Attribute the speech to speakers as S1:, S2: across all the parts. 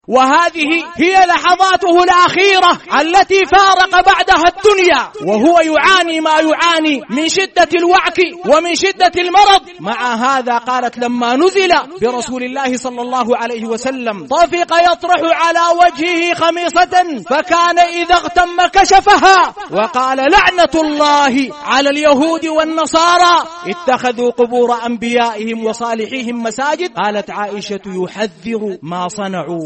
S1: وهذه هي لحظاته الأخيرة التي فارق بعدها الدنيا وهو يعاني ما يعاني من شدة الوعك ومن شدة المرض. مع هذا قالت لما نزل برسول الله صلى الله عليه وسلم طفق يطرح على وجهه خميصة فكان إذا اغتم كشفها وقال لعنة الله على اليهود والنصارى اتخذوا قبور أنبيائهم وصالحيهم مساجد. قالت عائشة يحذر ما صنعوا.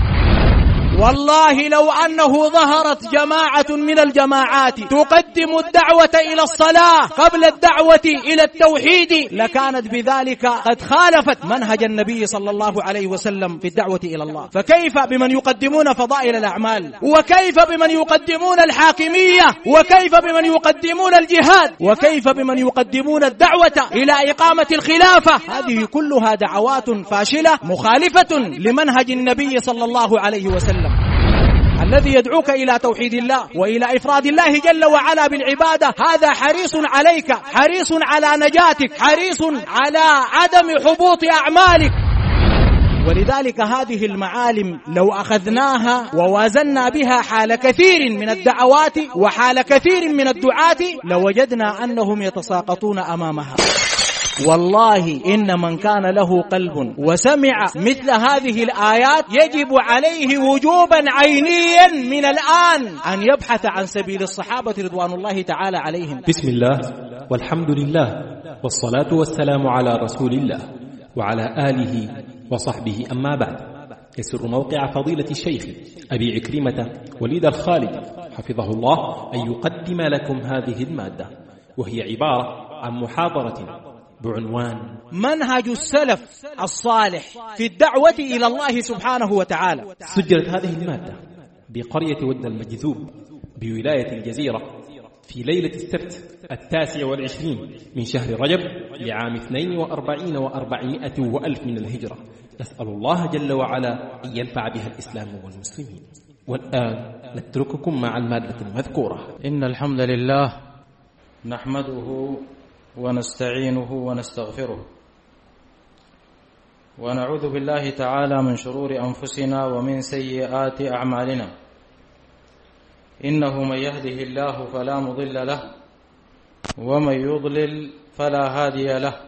S1: والله لو أنه ظهرت جماعة من الجماعات تقدم الدعوة إلى الصلاة قبل الدعوة إلى التوحيد لكانت بذلك قد خالفت منهج النبي صلى الله عليه وسلم في الدعوة إلى الله. فكيف بمن يقدمون فضائل الأعمال؟ وكيف بمن يقدمون الحاكمية؟ وكيف بمن يقدمون الجهاد؟ وكيف بمن يقدمون الدعوة إلى إقامة الخلافة؟ هذه كلها دعوات فاشلة مخالفة لمنهج النبي صلى الله عليه وسلم الذي يدعوك إلى توحيد الله وإلى إفراد الله جل وعلا بالعبادة. هذا حريص عليك، حريص على نجاتك، حريص على عدم حبوط أعمالك. ولذلك هذه المعالم لو أخذناها ووازنا بها حال كثير من الدعوات وحال كثير من الدعاة لوجدنا أنهم يتساقطون أمامها. والله إن من كان له قلب وسمع مثل هذه الآيات يجب عليه وجوبا عينيا من الآن أن يبحث عن سبيل الصحابة رضوان الله تعالى عليهم.
S2: بسم الله والحمد لله والصلاة والسلام على رسول الله وعلى آله وصحبه. أما بعد، يسر موقع فضيلة الشيخ أبي عكرمة وليد الخالد حفظه الله أن يقدم لكم هذه المادة، وهي عبارة عن محاضرة بعنوان
S1: منهج السلف الصالح في الدعوة إلى الله سبحانه وتعالى.
S2: سجلت هذه المادة بقرية ود المجذوب بولاية الجزيرة في ليلة السبت 29 من شهر رجب لعام 42 و400 وألف من الهجرة. نسأل الله جل وعلا أن ينفع بها الإسلام والمسلمين. والآن نترككم مع المادة المذكورة.
S3: إن الحمد لله نحمده ونستعينه ونستغفره ونعوذ بالله تعالى من شرور أنفسنا ومن سيئات أعمالنا. إنه من يهده الله فلا مضل له ومن يضلل فلا هادي له.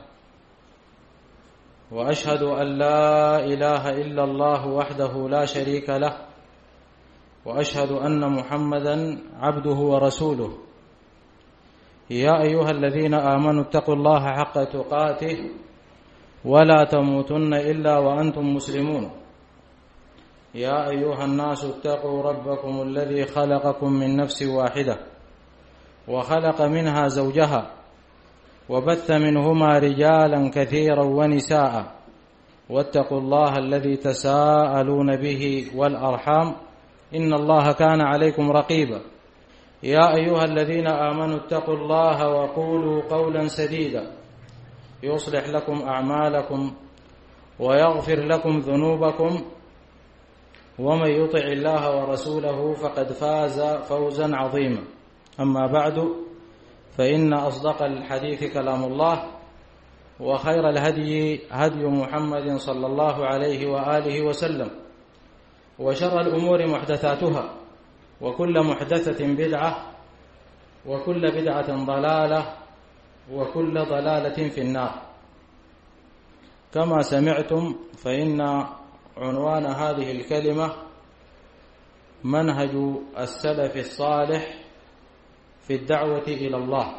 S3: وأشهد أن لا إله إلا الله وحده لا شريك له وأشهد أن محمدا عبده ورسوله. يا أيها الذين آمنوا اتقوا الله حق تقاته ولا تموتن إلا وأنتم مسلمون. يا أيها الناس اتقوا ربكم الذي خلقكم من نفس واحدة وخلق منها زوجها وبث منهما رجالا كثيرا ونساء واتقوا الله الذي تساءلون به والأرحام إن الله كان عليكم رقيبا. يا أيها الذين آمنوا اتقوا الله وقولوا قولا سديدا يصلح لكم أعمالكم ويغفر لكم ذنوبكم ومن يطع الله ورسوله فقد فاز فوزا عظيما. أما بعد، فإن أصدق الحديث كلام الله وخير الهدي هدي محمد صلى الله عليه وآله وسلم وشر الأمور محدثاتها وكل محدثة بدعة وكل بدعة ضلالة وكل ضلالة في النار. كما سمعتم فإن عنوان هذه الكلمة منهج السلف الصالح في الدعوة إلى الله.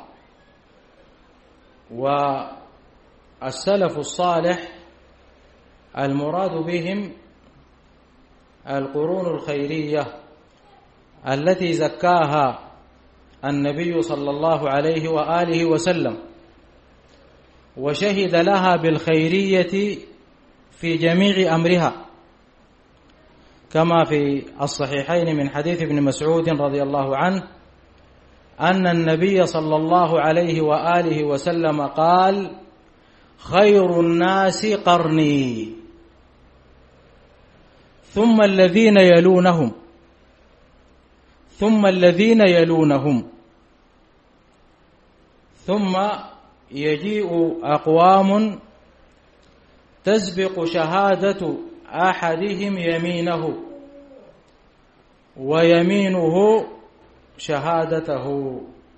S3: والسلف الصالح المراد بهم القرون الخيرية التي زكاها النبي صلى الله عليه وآله وسلم وشهد لها بالخيرية في جميع أمرها، كما في الصحيحين من حديث ابن مسعود رضي الله عنه أن النبي صلى الله عليه وآله وسلم قال: خير الناس قرني ثم الذين يلونهم ثم الذين يلونهم ثم يجيء أقوام تسبق شهادة أحدهم يمينه ويمينه شهادته.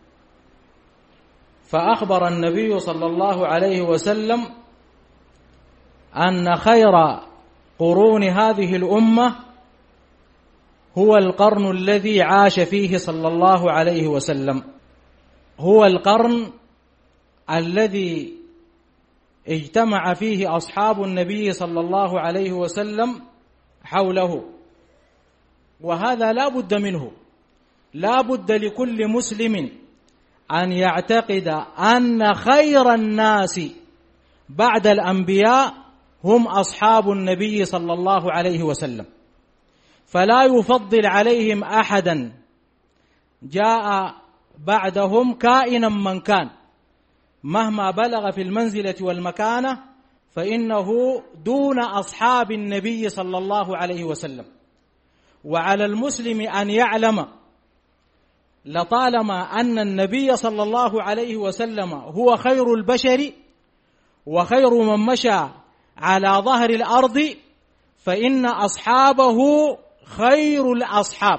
S3: فأخبر النبي صلى الله عليه وسلم أن خير قرون هذه الأمة هو القرن الذي عاش فيه صلى الله عليه وسلم، هو القرن الذي اجتمع فيه أصحاب النبي صلى الله عليه وسلم حوله. وهذا لا بد منه، لا بد لكل مسلم أن يعتقد أن خير الناس بعد الأنبياء هم أصحاب النبي صلى الله عليه وسلم، فلا يفضل عليهم أحدا جاء بعدهم كائنا من كان مهما بلغ في المنزلة والمكانة، فإنه دون أصحاب النبي صلى الله عليه وسلم. وعلى المسلم أن يعلم لطالما أن النبي صلى الله عليه وسلم هو خير البشر وخير من مشى على ظهر الأرض، فإن أصحابه خير الأصحاب،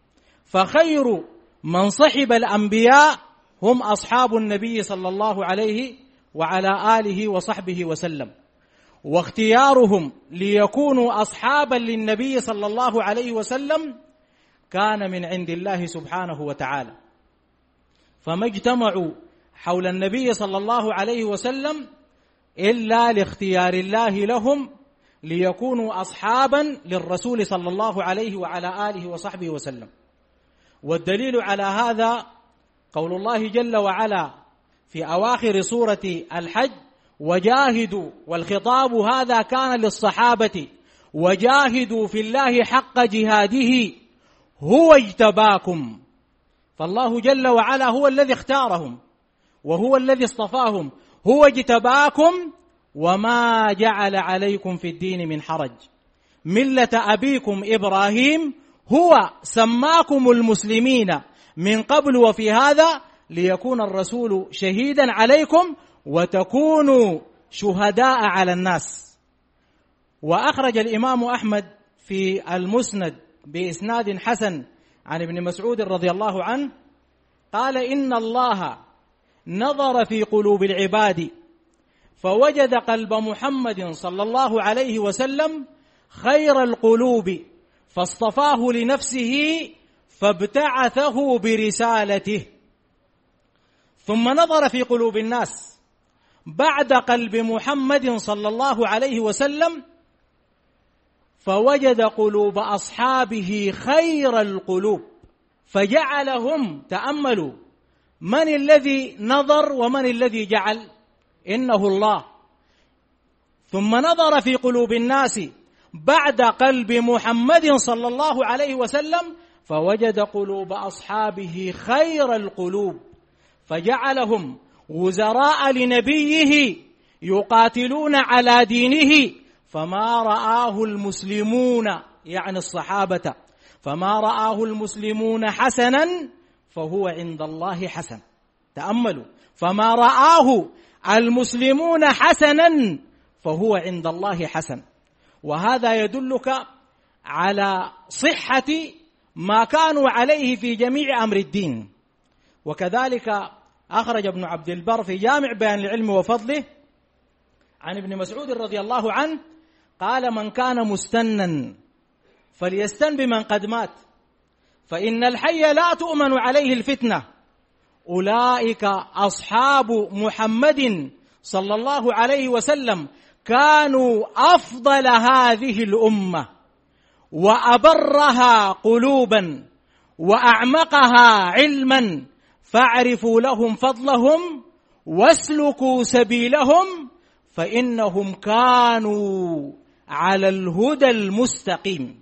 S3: فخير من صحب الأنبياء هم أصحاب النبي صلى الله عليه وعلى آله وصحبه وسلم. واختيارهم ليكونوا أصحابا للنبي صلى الله عليه وسلم كان من عند الله سبحانه وتعالى، فما اجتمعوا حول النبي صلى الله عليه وسلم إلا لاختيار الله لهم ليكونوا أصحابا للرسول صلى الله عليه وعلى آله وصحبه وسلم. والدليل على هذا قول الله جل وعلا في أواخر سورة الحج: وجاهدوا، والخطاب هذا كان للصحابة، وجاهدوا في الله حق جهاده هو اجتباكم. فالله جل وعلا هو الذي اختارهم وهو الذي اصطفاهم، هو اجتباكم وما جعل عليكم في الدين من حرج، ملة أبيكم إبراهيم، هو سماكم المسلمين من قبل وفي هذا ليكون الرسول شهيدا عليكم وتكونوا شهداء على الناس. وأخرج الإمام أحمد في المسند بإسناد حسن عن ابن مسعود رضي الله عنه قال: إن الله نظر في قلوب العباد فوجد قلب محمد صلى الله عليه وسلم خير القلوب فاصطفاه لنفسه فابتعثه برسالته. ثم نظر في قلوب الناس بعد قلب محمد صلى الله عليه وسلم فوجد قلوب أصحابه خير القلوب فجعلهم، تأملوا، من الذي نظر ومن الذي جعل؟ إنه الله. ثم نظر في قلوب الناس بعد قلب محمد صلى الله عليه وسلم فوجد قلوب أصحابه خير القلوب فجعلهم وزراء لنبيه يقاتلون على دينه، فما رآه المسلمون، يعني الصحابة، فما رآه المسلمون حسنا فهو عند الله حسن. تأملوا، فما رآه المسلمون حسنا فهو عند الله حسن. وهذا يدلك على صحة ما كانوا عليه في جميع أمر الدين. وكذلك أخرج ابن عبد البر في جامع بيان العلم وفضله عن ابن مسعود رضي الله عنه قال: من كان مستنا فليستن بمن قد مات، فإن الحي لا تؤمن عليه الفتنة. أولئك أصحاب محمد صلى الله عليه وسلم، كانوا أفضل هذه الأمة وأبرها قلوبا وأعمقها علما، فاعرفوا لهم فضلهم واسلكوا سبيلهم فإنهم كانوا على الهدى المستقيم.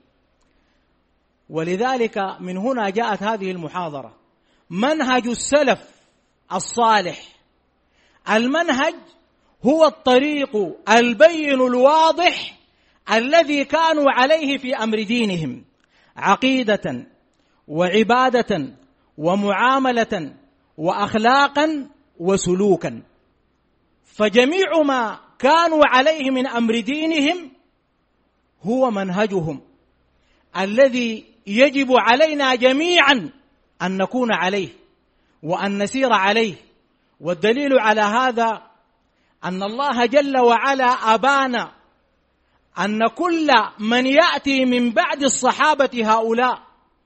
S3: ولذلك من هنا جاءت هذه المحاضرة، منهج السلف الصالح. المنهج هو الطريق البين الواضح الذي كانوا عليه في أمر دينهم، عقيدة وعبادة ومعاملة وأخلاقا وسلوكا. فجميع ما كانوا عليه من أمر دينهم
S1: هو منهجهم الذي يجب علينا جميعا أن نكون عليه وأن نسير عليه. والدليل على هذا أن الله جل وعلا أبان أن كل من يأتي من بعد الصحابة هؤلاء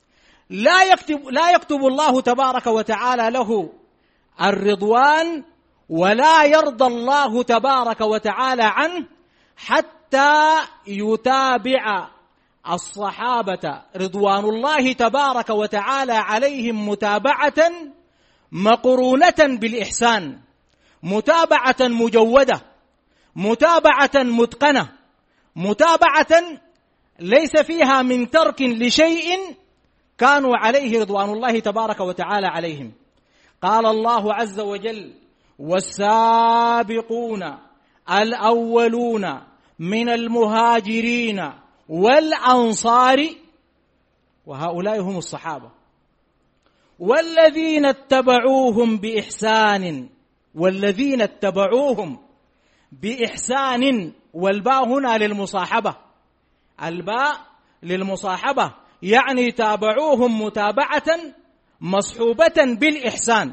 S1: لا يكتب الله تبارك وتعالى له الرضوان، ولا يرضى الله تبارك وتعالى عنه حتى يتابع الصحابة رضوان الله تبارك وتعالى عليهم متابعة مقرونة بالإحسان، متابعة مجودة، متابعة متقنة، متابعة ليس فيها من ترك لشيء كانوا عليه رضوان الله تبارك وتعالى عليهم. قال الله عز وجل: والسابقون الأولون من المهاجرين والأنصار، وهؤلاء هم الصحابة، والذين اتبعوهم بإحسان، والذين اتبعوهم بإحسان، والباء هنا للمصاحبة، الباء للمصاحبة، يعني تابعوهم متابعة مصحوبة بالإحسان.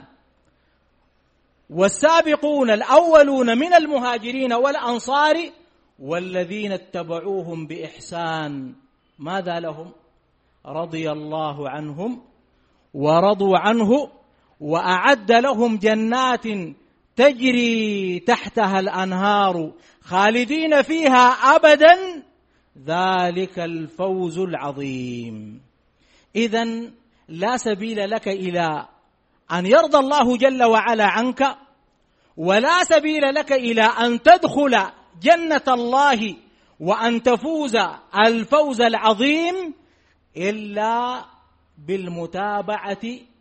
S1: والسابقون الأولون من المهاجرين والأنصار والذين اتبعوهم بإحسان، ماذا لهم؟ رضي الله عنهم ورضوا عنه وأعد لهم جنات تجري تحتها الأنهار خالدين فيها أبدا ذلك الفوز العظيم. إذن لا سبيل لك إلى أن يرضى الله جل وعلا عنك، ولا سبيل لك إلى أن تدخل جنة الله وأن تفوز الفوز العظيم إلا بالمتابعة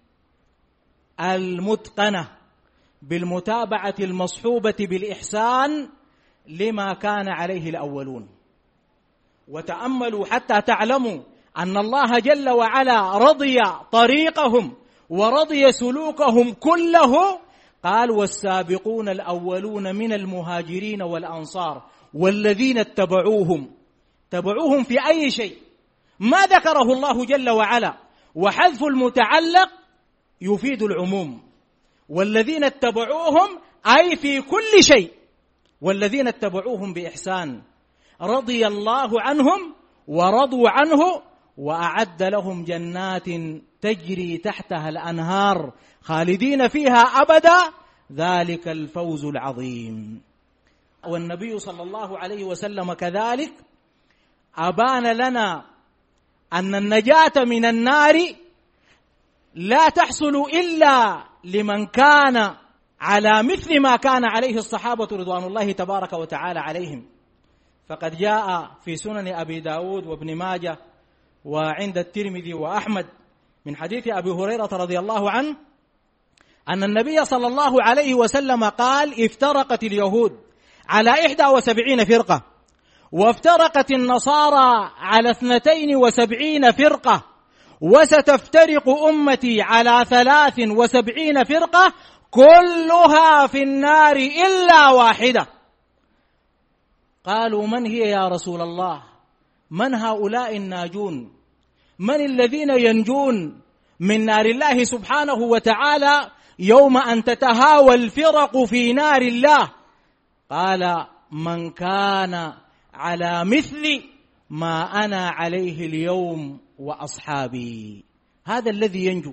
S1: المتقنة، بالمتابعة المصحوبة بالإحسان لما كان عليه الأولون. وتأملوا حتى تعلموا أن الله جل وعلا رضي طريقهم ورضي سلوكهم كله. قال: والسابقون الأولون من المهاجرين والأنصار والذين اتبعوهم. تبعوهم في أي شيء؟ ما ذكره الله جل وعلا، وحذف المتعلق يفيد العموم. والذين اتبعوهم أي في كل شيء، والذين اتبعوهم بإحسان، رضي الله عنهم ورضوا عنه وأعد لهم جنات تجري تحتها الأنهار خالدين فيها أبدا ذلك الفوز العظيم. والنبي صلى الله عليه وسلم كذلك أبان لنا أن النجاة من النار لا تحصل إلا لمن كان على مثل ما كان عليه الصحابة رضوان الله تبارك وتعالى عليهم. فقد جاء في سنن أبي داود وابن ماجه وعند الترمذي وأحمد من حديث أبي هريرة رضي الله عنه أن النبي صلى الله عليه وسلم قال: افترقت اليهود على 71 فرقة، وافترقت النصارى على 72 فرقة، وستفترق أمتي على 73 فرقة كلها في النار إلا واحدة. قالوا: من هي يا رسول الله؟ من هؤلاء الناجون؟ من الذين ينجون من نار الله سبحانه وتعالى يوم أن تتهاوى الفرق في نار الله؟ قال: من كان على مثل ما أنا عليه اليوم وأصحابي. هذا الذي ينجو.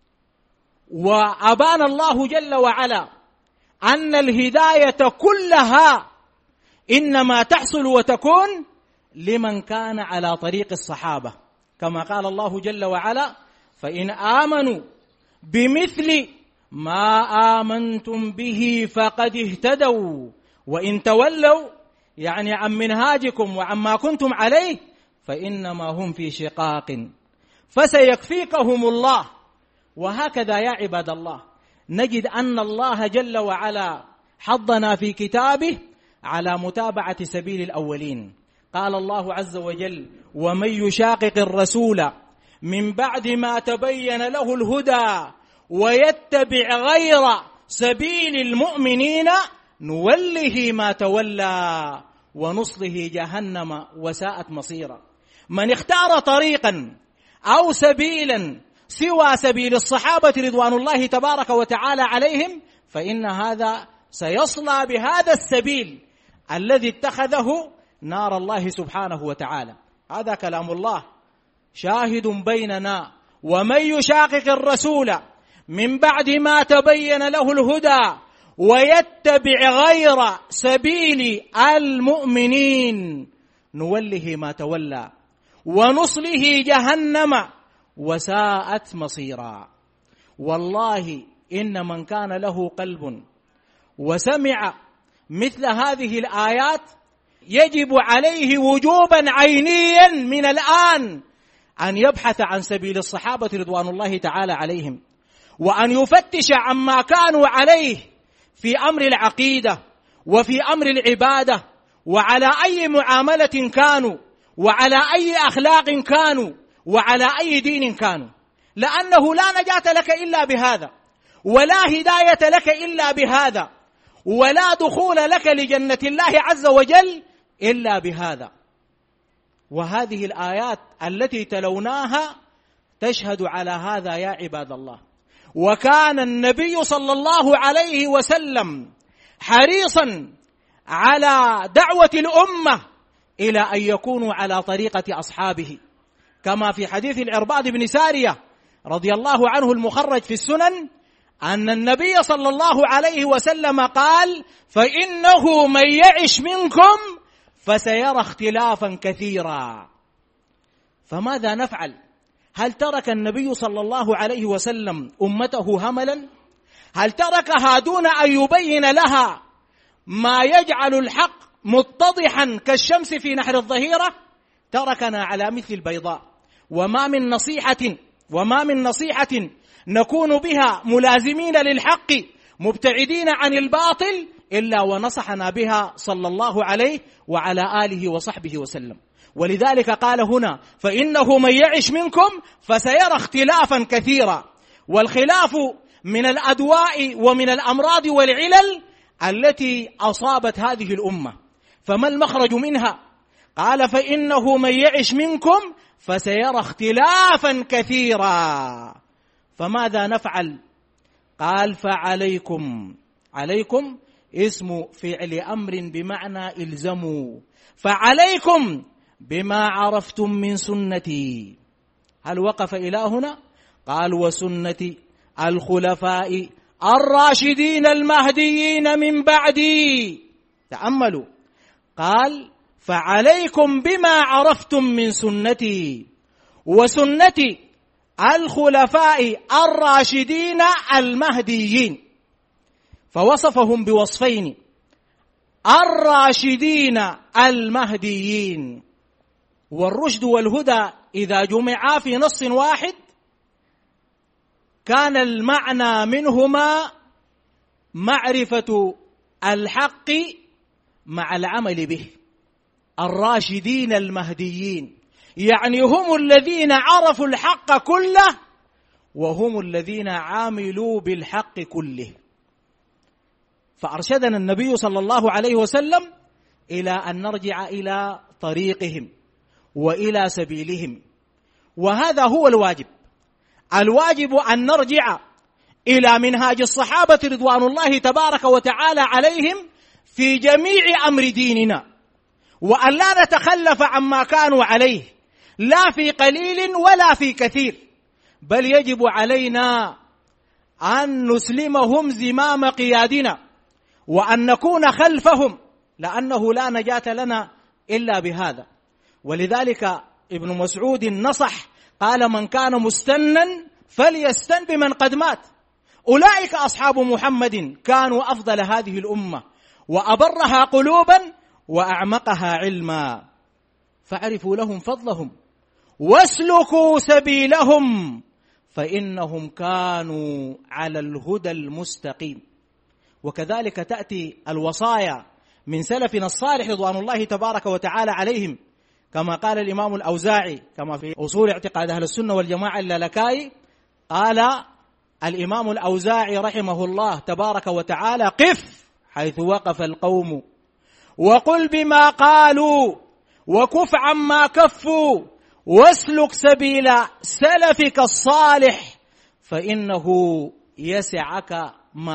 S1: وأبان الله جل وعلا أن الهداية كلها إنما تحصل وتكون لمن كان على طريق الصحابة، كما قال الله جل وعلا: فإن آمنوا بمثل ما آمنتم به فقد اهتدوا وإن تولوا، يعني عن منهاجكم وعما كنتم عليه، فإنما هم في شقاق فسيكفيكهم الله. وهكذا يا عباد الله نجد أن الله جل وعلا حضنا في كتابه على متابعة سبيل الأولين. قال الله عز وجل: ومن يشاقق الرسول من بعد ما تبين له الهدى ويتبع غير سبيل المؤمنين نوله ما تولى ونصله جهنم وساءت مصيرا. من اختار طريقا أو سبيلا سوى سبيل الصحابة رضوان الله تبارك وتعالى عليهم فإن هذا سيصلى بهذا السبيل الذي اتخذه نار الله سبحانه وتعالى. هذا كلام الله شاهد بيننا. ومن يشاقق الرسول من بعد ما تبين له الهدى ويتبع غير سبيل المؤمنين نوله ما تولى ونصله جهنم وساءت مصيرا. والله إن من كان له قلب وسمع مثل هذه الآيات يجب عليه وجوبا عينيا من الآن أن يبحث عن سبيل الصحابة رضوان الله تعالى عليهم، وأن يفتش عما كانوا عليه في أمر العقيدة وفي أمر العبادة، وعلى أي معاملة كانوا، وعلى أي أخلاق كانوا، وعلى أي دين كانوا، لأنه لا نجاة لك إلا بهذا، ولا هداية لك إلا بهذا، ولا دخول لك لجنة الله عز وجل إلا بهذا. وهذه الآيات التي تلوناها تشهد على هذا يا عباد الله. وكان النبي صلى الله عليه وسلم حريصا على دعوة الأمة إلى أن يكونوا على طريقة أصحابه، كما في حديث العرباض بن سارية رضي الله عنه المخرج في السنن أن النبي صلى الله عليه وسلم قال: فإنه من يعش منكم فسيرى اختلافا كثيرا. فماذا نفعل؟ هل ترك النبي صلى الله عليه وسلم أمته هملا؟ هل تركها دون أن يبين لها ما يجعل الحق متضحا كالشمس في نحر الظهيرة؟ تركنا على مثل البيضاء. وما من نصيحة نكون بها ملازمين للحق مبتعدين عن الباطل إلا ونصحنا بها صلى الله عليه وعلى آله وصحبه وسلم. ولذلك قال هنا: فإنه من يعش منكم فسيرى اختلافا كثيرا. والخلاف من الأدواء ومن الأمراض والعلل التي أصابت هذه الأمة. فما المخرج منها؟ قال: فإنه من يعش منكم فسيرى اختلافا كثيرا. فماذا نفعل؟ قال: فعليكم. عليكم اسم فعل أمر بمعنى إلزموا. فعليكم بما عرفتم من سنتي. هل وقف إلى هنا؟ قال: وسنة الخلفاء الراشدين المهديين من بعدي. تأملوا، قال: فعليكم بما عرفتم من سنتي وسنة الخلفاء الراشدين المهديين. فوصفهم بوصفين: الراشدين المهديين. والرشد والهدى إذا جمعا في نص واحد كان المعنى منهما معرفة الحق مع العمل به. الراشدين المهديين يعني هم الذين عرفوا الحق كله وهم الذين عاملوا بالحق كله. فأرشدنا النبي صلى الله عليه وسلم إلى أن نرجع إلى طريقهم وإلى سبيلهم، وهذا هو الواجب. الواجب أن نرجع إلى منهاج الصحابة رضوان الله تبارك وتعالى عليهم في جميع أمر ديننا، وأن لا نتخلف عما كانوا عليه لا في قليل ولا في كثير، بل يجب علينا أن نسلمهم زمام قيادنا وأن نكون خلفهم، لأنه لا نجاة لنا إلا بهذا. ولذلك ابن مسعود نصح قال: من كان مستنا فليستن بمن قد مات. أولئك أصحاب محمد كانوا أفضل هذه الأمة وأبرها قلوبا وأعمقها علما، فاعرفوا لهم فضلهم واسلكوا سبيلهم فإنهم كانوا على الهدى المستقيم. وكذلك تأتي الوصايا من سلفنا الصالح رضوان الله تبارك وتعالى عليهم، كما قال الإمام الأوزاعي كما في أصول اعتقاد أهل السنة والجماعة اللالكائي، قال الإمام الأوزاعي رحمه الله تبارك وتعالى: قف حيث وقف القوم وقل بما قالوا وكف عما كفوا واسلك سبيل سلفك الصالح فإنه يسعك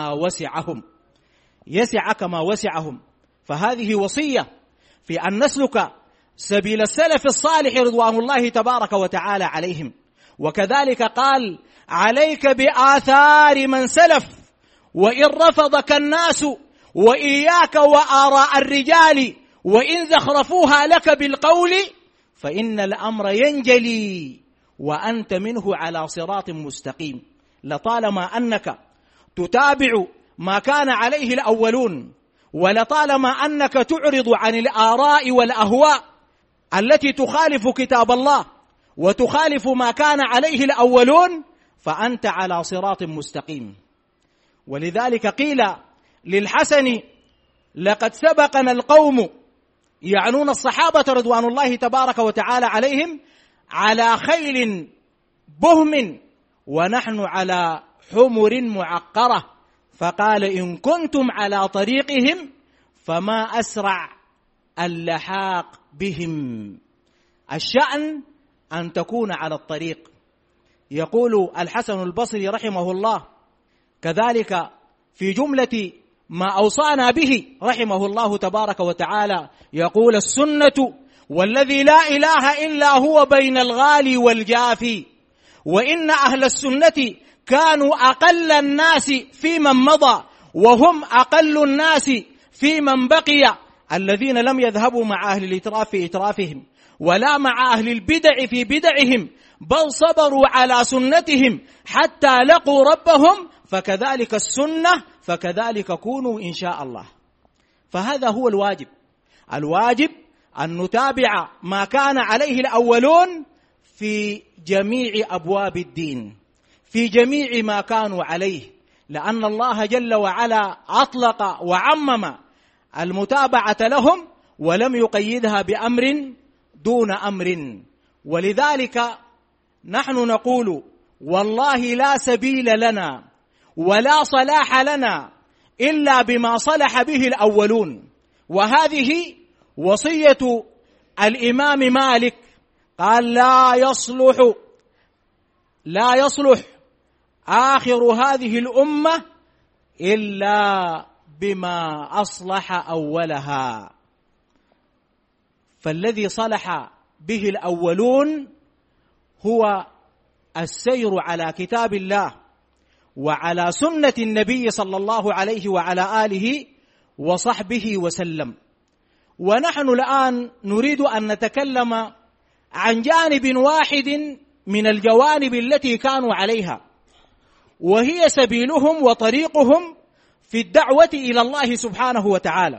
S1: ما وسعهم. فهذه وصية في أن نسلك سبيل السلف الصالح رضوان الله تبارك وتعالى عليهم. وكذلك قال عليك بآثار من سلف وإن رفضك الناس وإياك وآراء الرجال وإن زخرفوها لك بالقول فإن الأمر ينجلي وأنت منه على صراط مستقيم. لطالما أنك تتابع ما كان عليه الأولون، ولطالما أنك تعرض عن الآراء والأهواء التي تخالف كتاب الله وتخالف ما كان عليه الأولون، فأنت على صراط مستقيم. ولذلك قيل للحسن لقد سبقنا القوم، يعنون الصحابة رضوان الله تبارك وتعالى عليهم، على خيل بهم ونحن على حمر معقرة، فقال إن كنتم على طريقهم فما أسرع اللحاق بهم. الشأن أن تكون على الطريق. يقول الحسن البصري رحمه الله كذلك في جملة ما أوصانا به رحمه الله تبارك وتعالى، يقول السنة والذي لا إله إلا هو بين الغالي والجافي، وإن أهل السنة كانوا أقل الناس في من مضى وهم أقل الناس في من بقي، الذين لم يذهبوا مع أهل الإتراف في إترافهم ولا مع أهل البدع في بدعهم، بل صبروا على سنتهم حتى لقوا ربهم، فكذلك السنة فكذلك كونوا إن شاء الله. فهذا هو الواجب أن نتابع ما كان عليه الأولون في جميع أبواب الدين، في جميع ما كانوا عليه، لأن الله جل وعلا أطلق وعمم المتابعة لهم ولم يقيدها بأمر دون أمر. ولذلك نحن نقول والله لا سبيل لنا ولا صلاح لنا إلا بما صلح به الأولون. وهذه وصية الإمام مالك، قال لا يصلح آخر هذه الأمة إلا بما أصلح أولها. فالذي صلح به الأولون هو السير على كتاب الله وعلى سنة النبي صلى الله عليه وعلى آله وصحبه وسلم. ونحن الآن نريد أن نتكلم عن جانب واحد من الجوانب التي كانوا عليها، وهي سبيلهم وطريقهم في الدعوة إلى الله سبحانه وتعالى.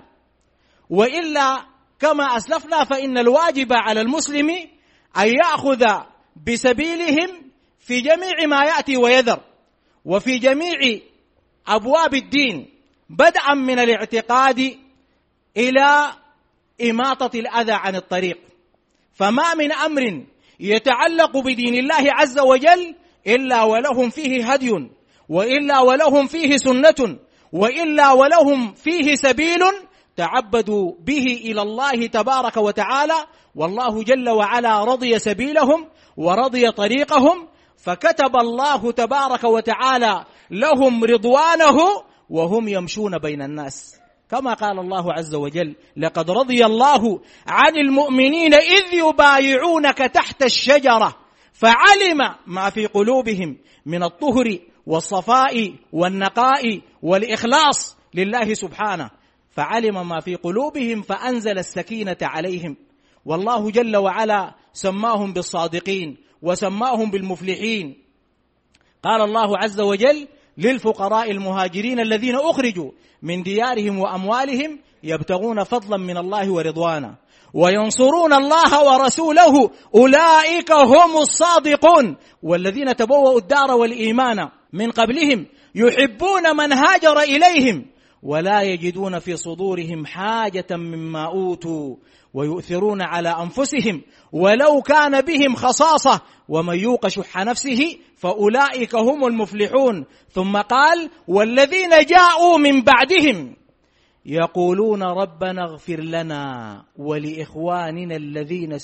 S1: وإلا كما أسلفنا فإن الواجب على المسلم أن يأخذ بسبيلهم في جميع ما يأتي ويذر، وفي جميع أبواب الدين، بدءا من الاعتقاد إلى إماطة الأذى عن الطريق. فما من أمر يتعلق بدين الله عز وجل إلا ولهم فيه هدي، وإلا ولهم فيه سنة، وإلا ولهم فيه سبيل تعبدوا به إلى الله تبارك وتعالى، والله جل وعلا رضي سبيلهم ورضي طريقهم، فكتب الله تبارك وتعالى لهم رضوانه وهم يمشون بين الناس، كما قال الله عز وجل لقد رضي الله عن المؤمنين إذ يبايعونك تحت الشجرة فعلم ما في قلوبهم من الطهر والصفاء والنقاء والإخلاص لله سبحانه، فعلم ما في قلوبهم فأنزل السكينة عليهم. والله جل وعلا سماهم بالصادقين وسماهم بالمفلحين. قال الله عز وجل للفقراء المهاجرين الذين أخرجوا من ديارهم وأموالهم يبتغون فضلا من الله ورضوانا وينصرون الله ورسوله أولئك هم الصادقون والذين تبوأوا الدار والإيمان من قبلهم يحبون من هاجر إليهم ولا يجدون في صدورهم حاجة مما أوتوا ويؤثرون على أنفسهم ولو كان بهم خصاصة ومن يوق شح نفسه فأولئك هم المفلحون. ثم قال والذين جاءوا من بعدهم يقولون ربنا اغفر لنا ولإخواننا الذين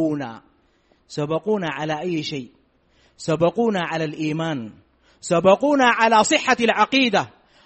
S1: سبقونا على أي شيء؟ سبقونا على الإيمان، سبقونا على صحة العقيدة،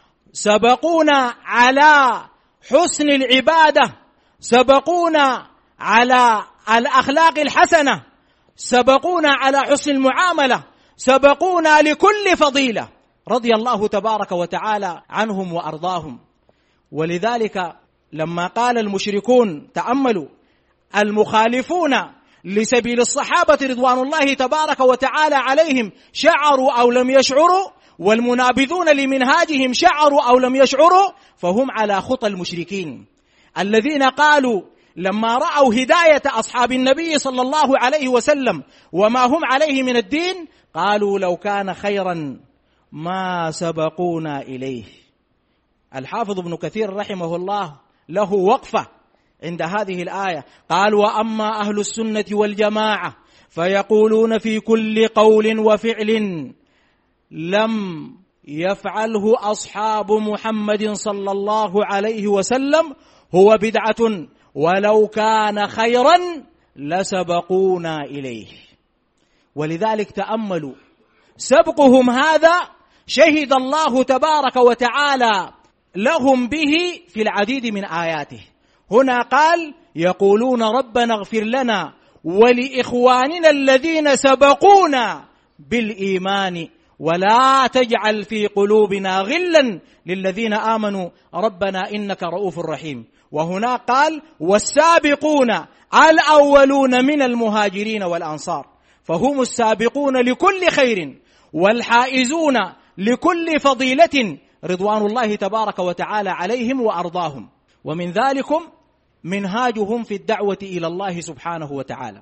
S1: سبقونا على حسن العبادة، سبقونا على الأخلاق الحسنة، سبقونا على حسن المعاملة، سبقونا لكل فضيلة، رضي الله تبارك وتعالى عنهم وأرضاهم. ولذلك لما قال المشركون، تأملوا، المخالفون لسبيل الصحابة رضوان الله تبارك وتعالى عليهم شعروا أو لم يشعروا، والمنابذون لمنهاجهم شعروا أو لم يشعروا، فهم على خطى المشركين الذين قالوا لما رأوا هداية أصحاب النبي صلى الله عليه وسلم وما هم عليه من الدين، قالوا لو كان خيرا ما سبقونا إليه. الحافظ ابن كثير رحمه الله له وقفة عند هذه الآية، قال: وأما أهل السنة والجماعة فيقولون في كل قول وفعل لم يفعله أصحاب محمد صلى الله عليه وسلم هو بدعة ولو كان خيرا لسبقونا إليه. ولذلك تأملوا، سبقهم هذا شهد الله تبارك وتعالى لهم به في العديد من آياته. هنا قال: يقولون ربنا اغفر لنا ولإخواننا الذين سبقونا بالإيمان ولا تجعل في قلوبنا غلا للذين آمنوا ربنا إنك رؤوف رحيم. وهنا قال: والسابقون الأولون من المهاجرين والأنصار، فهم السابقون لكل خير والحائزون لكل فضيلة رضوان الله تبارك وتعالى عليهم وأرضاهم. ومن ذلكم منهاجهم في الدعوة إلى الله سبحانه وتعالى،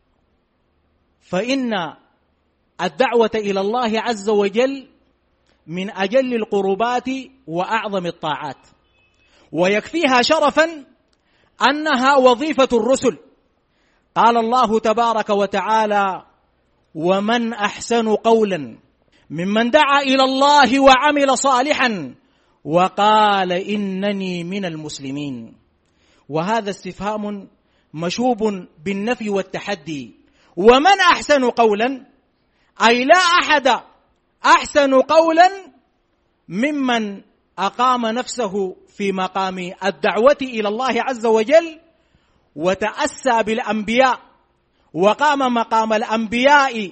S1: فإن الدعوة إلى الله عز وجل من أجل القربات وأعظم الطاعات، ويكفيها شرفا أنها وظيفة الرسل. قال الله تبارك وتعالى: ومن أحسن قولا ممن دعا إلى الله وعمل صالحا وقال إنني من المسلمين. وهذا استفهام مشوب بالنفي والتحدي. ومن أحسن قولا، أي لا أحد أحسن قولا ممن أقام نفسه في مقام الدعوة إلى الله عز وجل وتأسى بالأنبياء وقام مقام الأنبياء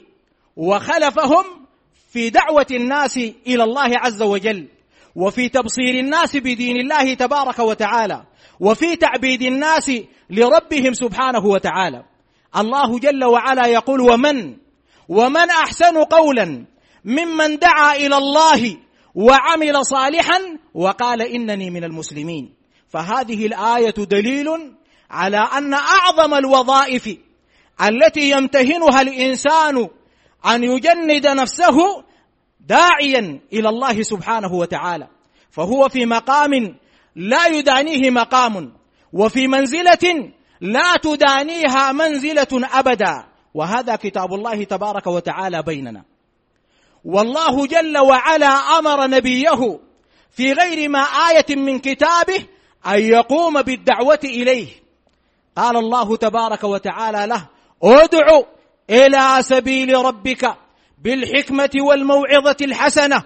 S1: وخلفهم في دعوة الناس إلى الله عز وجل، وفي تبصير الناس بدين الله تبارك وتعالى، وفي تعبيد الناس لربهم سبحانه وتعالى. الله جل وعلا يقول: ومن أحسن قولا ممن دعا إلى الله وعمل صالحا وقال إنني من المسلمين. فهذه الآية دليل على أن أعظم الوظائف التي يمتهنها الإنسان أن يجند نفسه داعيا إلى الله سبحانه وتعالى، فهو في مقام لا يدانيه مقام، وفي منزلة لا تدانيها منزلة أبدا، وهذا كتاب الله تبارك وتعالى بيننا. والله جل وعلا أمر نبيه في غير ما آية من كتابه أن يقوم بالدعوة إليه. قال الله تبارك وتعالى له: ادع إلى سبيل ربك بالحكمة والموعظة الحسنة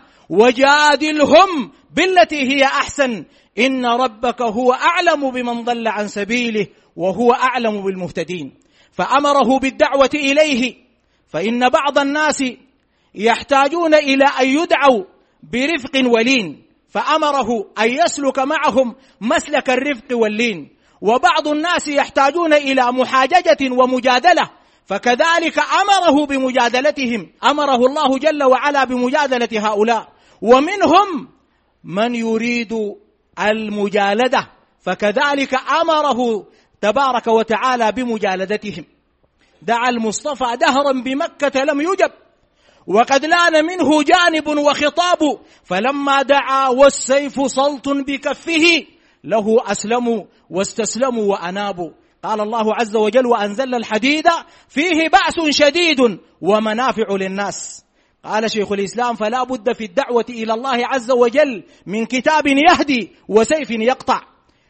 S1: وجادلهم بالتي هي أحسن إن ربك هو أعلم بمن ضل عن سبيله وهو أعلم بالمهتدين. فأمره بالدعوة إليه، فإن بعض الناس يحتاجون إلى أن يدعوا برفق ولين، فأمره أن يسلك معهم مسلك الرفق واللين. وبعض الناس يحتاجون إلى محاججة ومجادلة، فكذلك أمره بمجادلتهم، أمره الله جل وعلا بمجادلة هؤلاء. ومنهم من يريد المجالدة، فكذلك أمره تبارك وتعالى بمجالدتهم. دعا المصطفى دهرا بمكة لم يجب، وقد لان منه جانب وخطاب، فلما دعا والسيف سلط بكفه له أسلموا واستسلموا وأنابوا. قال الله عز وجل: وأنزلنا الحديد فيه بأس شديد ومنافع للناس. قال شيخ الإسلام: فلا بد في الدعوة إلى الله عز وجل من كتاب يهدي وسيف يقطع.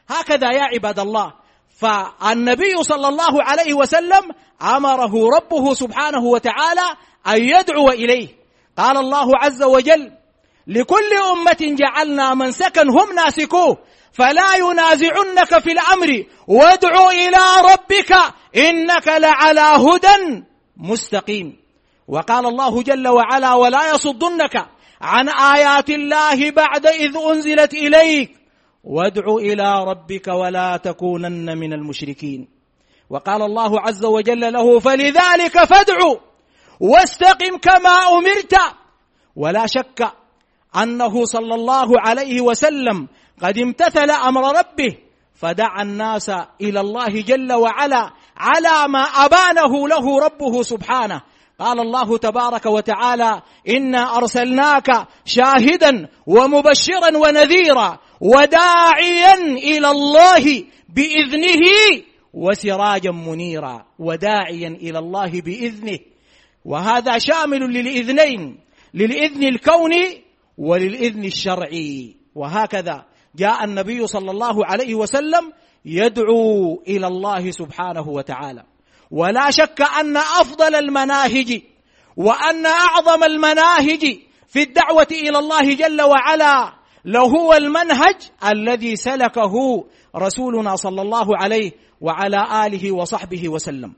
S1: هكذا يا عباد الله. فالنبي صلى الله عليه وسلم أمره ربه سبحانه وتعالى أن يدعو إليه. قال الله عز وجل: لكل أمة جعلنا منسكا هم ناسكوه فلا ينازعنك في الأمر وادع إلى ربك إنك لعلى هدى مستقيم. وقال الله جل وعلا: ولا يصدنك عن آيات الله بعد إذ أنزلت إليك وادع إلى ربك ولا تكونن من المشركين. وقال الله عز وجل له: فلذلك فادع واستقم كما أمرت. ولا شك أنه صلى الله عليه وسلم قد امتثل أمر ربه فدعا الناس إلى الله جل وعلا على ما أبانه له ربه سبحانه. قال الله تبارك وتعالى: إنا أرسلناك شاهدا ومبشرا ونذيرا وداعيا إلى الله بإذنه وسراجا منيرا. وداعيا إلى الله بإذنه، وهذا شامل للإذنين، للإذن الكوني وللإذن الشرعي. وهكذا جاء النبي صلى الله عليه وسلم يدعو إلى الله سبحانه وتعالى. ولا شك أن أفضل المناهج وأن أعظم المناهج في الدعوة إلى الله جل وعلا لهو المنهج الذي سلكه رسولنا صلى الله عليه وعلى آله وصحبه وسلم.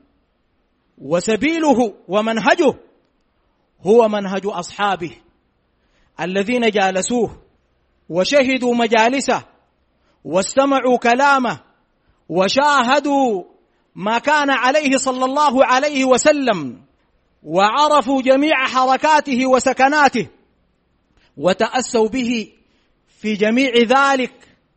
S1: وسبيله ومنهجه هو منهج أصحابه الذين جالسوه وشهدوا مجالسه واستمعوا كلامه وشاهدوا ما كان عليه صلى الله عليه وسلم وعرفوا جميع حركاته وسكناته وتأسوا به في جميع ذلك،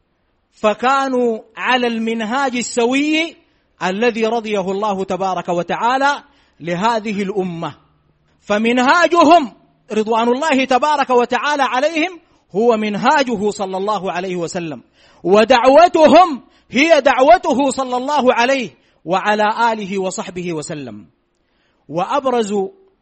S1: فكانوا على المنهاج السوي الذي رضيه الله تبارك وتعالى لهذه الأمة. فمنهاجهم رضوان الله تبارك وتعالى عليهم هو منهاجه صلى الله عليه وسلم، ودعوتهم هي دعوته صلى الله عليه وعلى آله وصحبه وسلم. وأبرز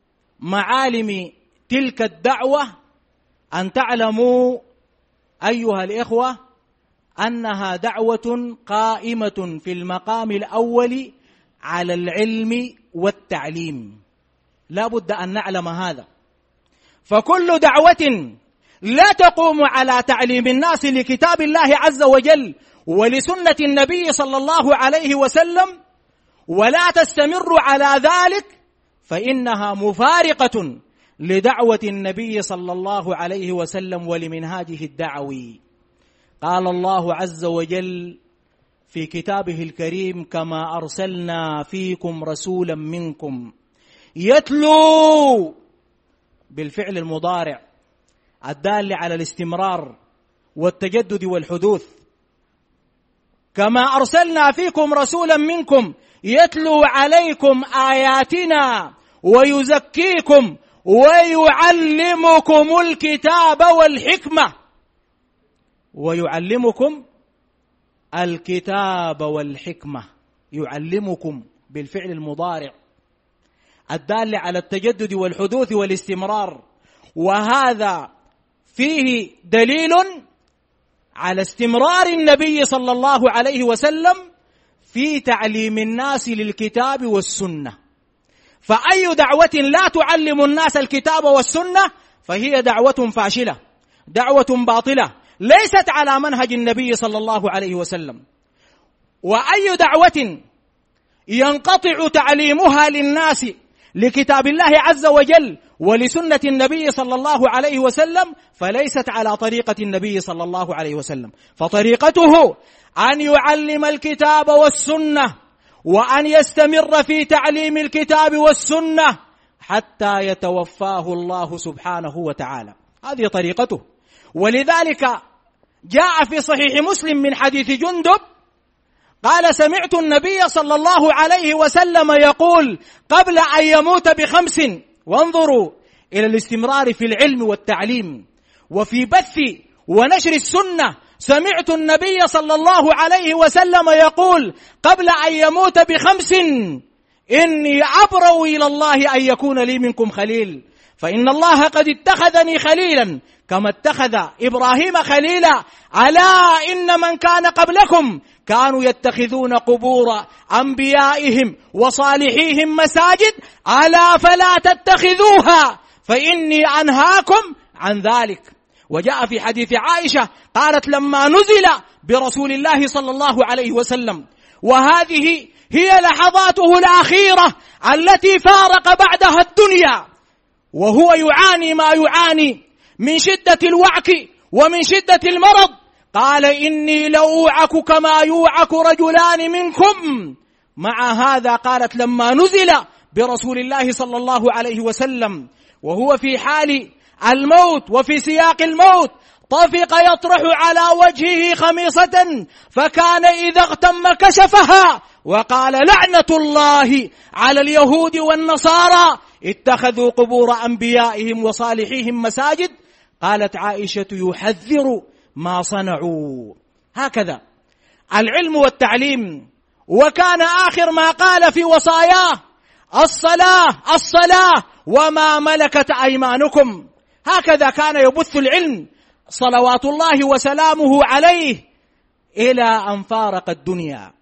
S1: معالم تلك الدعوة أن تعلموا أيها الإخوة أنها دعوة قائمة في المقام الأول على العلم والتعليم. لا بد أن نعلم هذا. فكل دعوة لا تقوم على تعليم الناس لكتاب الله عز وجل ولسنة النبي صلى الله عليه وسلم ولا تستمر على ذلك فإنها مفارقة لدعوة النبي صلى الله عليه وسلم ولمنهاجه الدعوي. قال الله عز وجل في كتابه الكريم: كما أرسلنا فيكم رسولا منكم يتلو، بالفعل المضارع الدال على الاستمرار والتجدد والحدوث. كما أرسلنا فيكم رسولا منكم يتلو عليكم آياتنا ويزكيكم ويعلمكم الكتاب والحكمة. ويعلمكم الكتاب والحكمة، يعلمكم بالفعل المضارع الدال على التجدد والحدوث والاستمرار. وهذا فيه دليل على استمرار النبي صلى الله عليه وسلم في تعليم الناس للكتاب والسنة. فأي دعوة لا تعلم الناس الكتاب والسنة فهي دعوة فاشلة، دعوة باطلة، ليست على منهج النبي صلى الله عليه وسلم. وأي دعوة ينقطع تعليمها للناس لكتاب الله عز وجل ولسنة النبي صلى الله عليه وسلم فليست على طريقة النبي صلى الله عليه وسلم. فطريقته أن يعلم الكتاب والسنة وأن يستمر في تعليم الكتاب والسنة حتى يتوفاه الله سبحانه وتعالى. هذه طريقته. ولذلك جاء في صحيح مسلم من حديث جندب قال: سمعت النبي صلى الله عليه وسلم يقول قبل أن يموت ب5. وانظروا إلى الاستمرار في العلم والتعليم وفي بث ونشر السنة. سمعت النبي صلى الله عليه وسلم يقول قبل أن يموت ب5: إني أبرأ إلى الله أن يكون لي منكم خليل. فإن الله قد اتخذني خليلا كما اتخذ إبراهيم خليلا. ألا إن من كان قبلكم كانوا يتخذون قبور أنبيائهم وصالحيهم مساجد ألا فلا تتخذوها فإني أنهاكم عن ذلك. وجاء في حديث عائشة قالت لما نزل برسول الله صلى الله عليه وسلم وهذه هي لحظاته الأخيرة التي فارق بعدها الدنيا وهو يعاني ما يعاني من شدة الوعك ومن شدة المرض، قال إني لأوعك كما يوعك رجلان منكم. مع هذا قالت لما نزل برسول الله صلى الله عليه وسلم وهو في حال الموت وفي سياق الموت طفق يطرح على وجهه خميصة فكان إذا اغتم كشفها وقال لعنة الله على اليهود والنصارى اتخذوا قبور أنبيائهم وصالحيهم مساجد. قالت عائشة يحذر ما صنعوا. هكذا العلم والتعليم. وكان آخر ما قال في وصاياه الصلاة وما ملكت أيمانكم. هكذا كان يبث العلم صلوات الله وسلامه عليه إلى أن فارق الدنيا.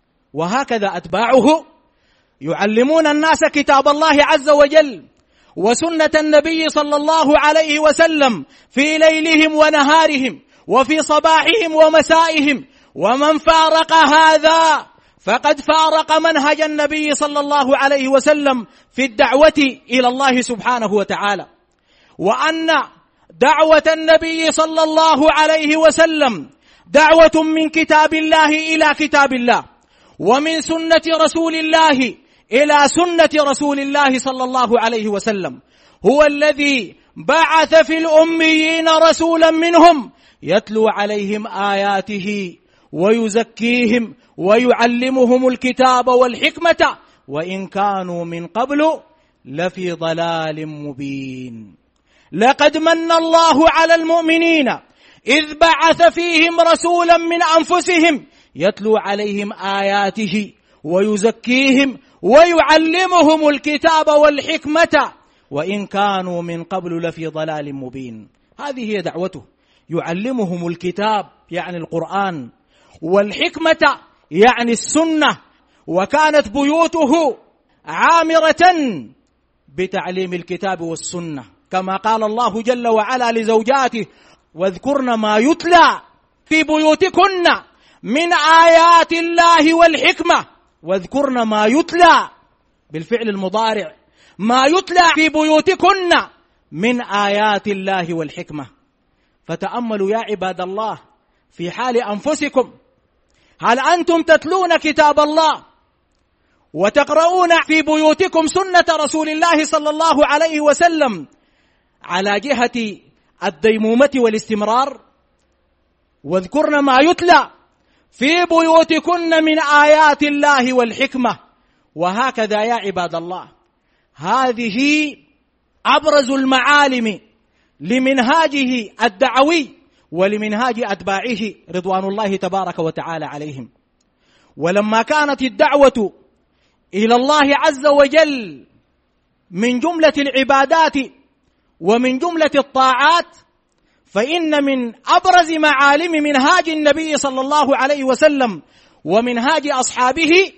S1: وهكذا أتباعه يعلمون الناس كتاب الله عز وجل وسنة النبي صلى الله عليه وسلم في ليلهم ونهارهم وفي صباحهم ومسائهم. ومن فارق هذا فقد فارق منهج النبي صلى الله عليه وسلم في الدعوة إلى الله سبحانه وتعالى. وأن دعوة النبي صلى الله عليه وسلم دعوة من كتاب الله إلى كتاب الله ومن سنة رسول الله إلى سنة رسول الله صلى الله عليه وسلم. هو الذي بعث في الأميين رسولا منهم يتلو عليهم آياته ويزكيهم ويعلمهم الكتاب والحكمة وإن كانوا من قبل لفي ضلال مبين. لقد من الله على المؤمنين إذ بعث فيهم رسولا من أنفسهم يتلو عليهم آياته ويزكيهم ويعلمهم الكتاب والحكمة وإن كانوا من قبل لفي ضلال مبين. هذه هي دعوته، يعلمهم الكتاب يعني القرآن والحكمة يعني السنة. وكانت بيوته عامرة بتعليم الكتاب والسنة كما قال الله جل وعلا لزوجاته واذكرن ما يتلى في بيوتكن من آيات الله والحكمة. واذكرن ما يتلى بالفعل المضارع، ما يتلى في بيوتكن من آيات الله والحكمة. فتأملوا يا عباد الله في حال أنفسكم، هل أنتم تتلون كتاب الله وتقرؤون في بيوتكم سنة رسول الله صلى الله عليه وسلم على جهة الديمومة والاستمرار؟ واذكرن ما يتلى في بيوتكن من آيات الله والحكمة. وهكذا يا عباد الله هذه أبرز المعالم لمنهاجه الدعوي ولمنهاج أتباعه رضوان الله تبارك وتعالى عليهم. ولما كانت الدعوة إلى الله عز وجل من جملة العبادات ومن جملة الطاعات، فإن من أبرز معالم منهاج النبي صلى الله عليه وسلم ومنهاج أصحابه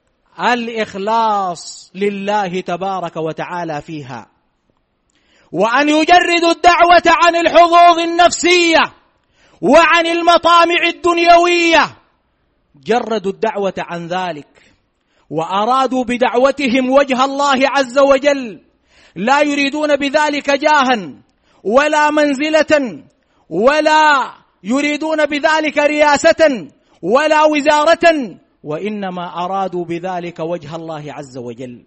S1: الإخلاص لله تبارك وتعالى فيها، وأن يجردوا الدعوة عن الحظوظ النفسية وعن المطامع الدنيوية. جردوا الدعوة عن ذلك وأرادوا بدعوتهم وجه الله عز وجل، لا يريدون بذلك جاها ولا منزلة ولا يريدون بذلك رياسة ولا وزارة، وإنما أرادوا بذلك وجه الله عز وجل.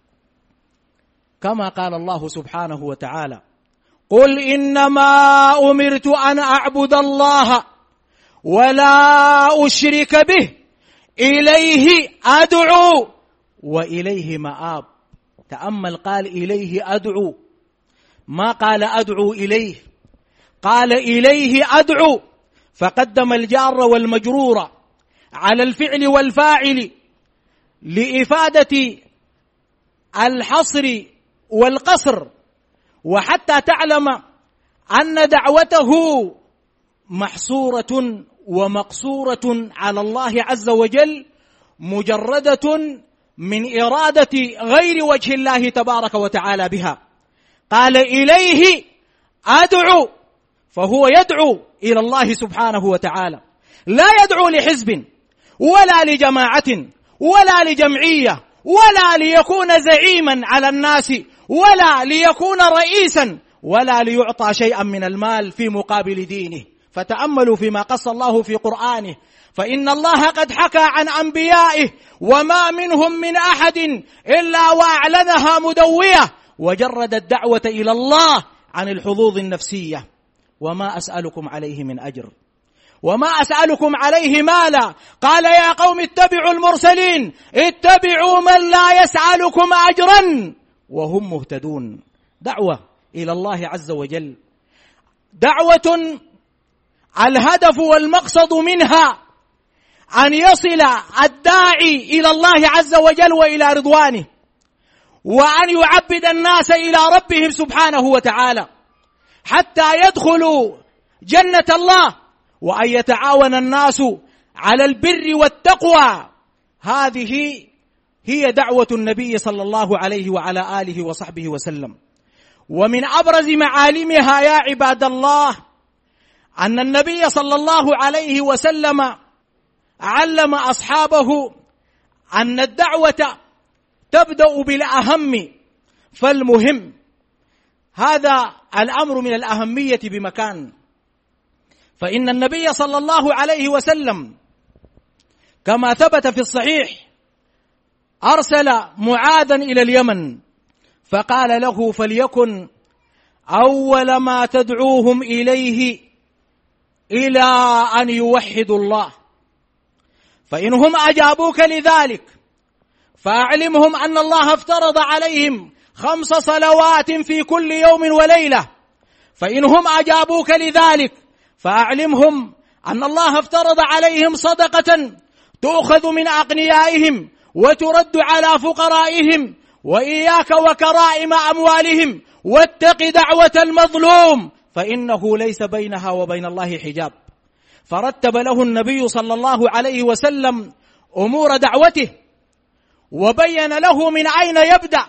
S1: كما قال الله سبحانه وتعالى قل إنما أمرت أن أعبد الله ولا أشرك به إليه أدعو وإليه مآب. تأمل، قال إليه أدعو، ما قال أدعو إليه، قال إليه أدعو، فقدم الجار والمجرور على الفعل والفاعل لإفادة الحصر والقصر وحتى تعلم أن دعوته محصورة ومقصورة على الله عز وجل، مجردة من إرادة غير وجه الله تبارك وتعالى بها. قال إليه أدعو، فهو يدعو إلى الله سبحانه وتعالى، لا يدعو لحزب ولا لجماعة ولا لجمعية ولا ليكون زعيما على الناس ولا ليكون رئيسا ولا ليعطى شيئا من المال في مقابل دينه. فتأملوا فيما قص الله في قرآنه، فإن الله قد حكى عن أنبيائه وما منهم من أحد إلا وأعلنها مدوية، وجرد الدعوة إلى الله عن الحظوظ النفسية. وما أسألكم عليه من أجر وما أسألكم عليه مالا. قال يا قوم اتبعوا المرسلين، اتبعوا من لا يسألكم أجرا وهم مهتدون. دعوة إلى الله عز وجل، دعوة الهدف والمقصد منها أن يصل الداعي إلى الله عز وجل وإلى رضوانه، وأن يعبد الناس إلى ربهم سبحانه وتعالى حتى يدخلوا جنة الله، وأن يتعاون الناس على البر والتقوى. هذه هي دعوة النبي صلى الله عليه وعلى آله وصحبه وسلم. ومن أبرز معالمها يا عباد الله أن النبي صلى الله عليه وسلم علم أصحابه أن الدعوة تبدأ بالأهم فالمهم. هذا الأمر من الأهمية بمكان، فإن النبي صلى الله عليه وسلم كما ثبت في الصحيح أرسل معاذا إلى اليمن فقال له فليكن أول ما تدعوهم إليه إلى أن يوحدوا الله، فإنهم أجابوك لذلك فأعلمهم أن الله افترض عليهم 5 صلوات في كل يوم وليلة، فإنهم أجابوك لذلك فأعلمهم أن الله افترض عليهم صدقة تؤخذ من أغنيائهم وترد على فقرائهم، وإياك وكرائم أموالهم واتق دعوة المظلوم فإنه ليس بينها وبين الله حجاب. فرتب له النبي صلى الله عليه وسلم أمور دعوته، وبين له من أين يبدأ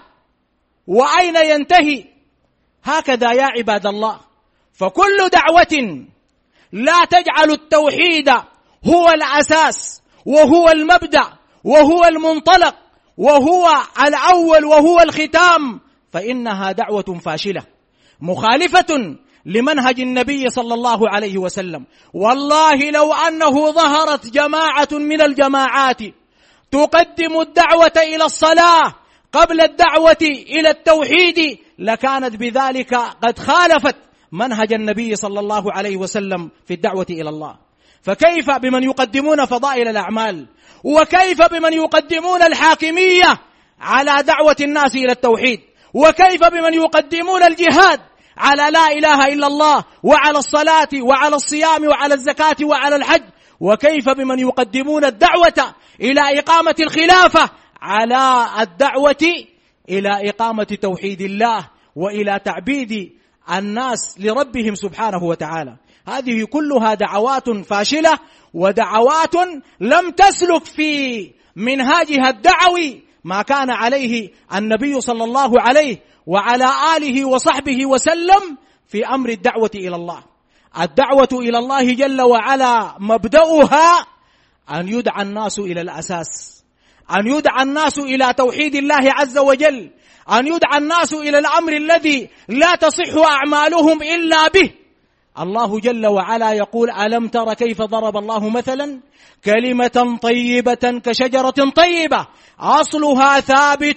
S1: وأين ينتهي. هكذا يا عباد الله، فكل دعوة لا تجعل التوحيد هو الأساس وهو المبدأ وهو المنطلق وهو الأول وهو الختام فإنها دعوة فاشلة مخالفة لمنهج النبي صلى الله عليه وسلم. والله لو أنه ظهرت جماعة من الجماعات تقدم الدعوة إلى الصلاة قبل الدعوة إلى التوحيد لكانت بذلك قد خالفت منهج النبي صلى الله عليه وسلم في الدعوة إلى الله. فكيف بمن يقدمون فضائل الأعمال، وكيف بمن يقدمون الحاكمية على دعوة الناس إلى التوحيد، وكيف بمن يقدمون الجهاد على لا إله إلا الله وعلى الصلاة وعلى الصيام وعلى الزكاة وعلى الحج، وكيف بمن يقدمون الدعوة إلى إقامة الخلافة على الدعوة إلى إقامة توحيد الله وإلى تعبيد الناس لربهم سبحانه وتعالى. هذه كلها دعوات فاشلة ودعوات لم تسلك في منهاجها الدعوي ما كان عليه النبي صلى الله عليه وعلى آله وصحبه وسلم في أمر الدعوة إلى الله. الدعوة إلى الله جل وعلا مبدأها أن يدعى الناس إلى الأساس، أن يدعى الناس إلى توحيد الله عز وجل، أن يدعى الناس إلى الأمر الذي لا تصح أعمالهم إلا به. الله جل وعلا يقول ألم تر كيف ضرب الله مثلا كلمة طيبة كشجرة طيبة أصلها ثابت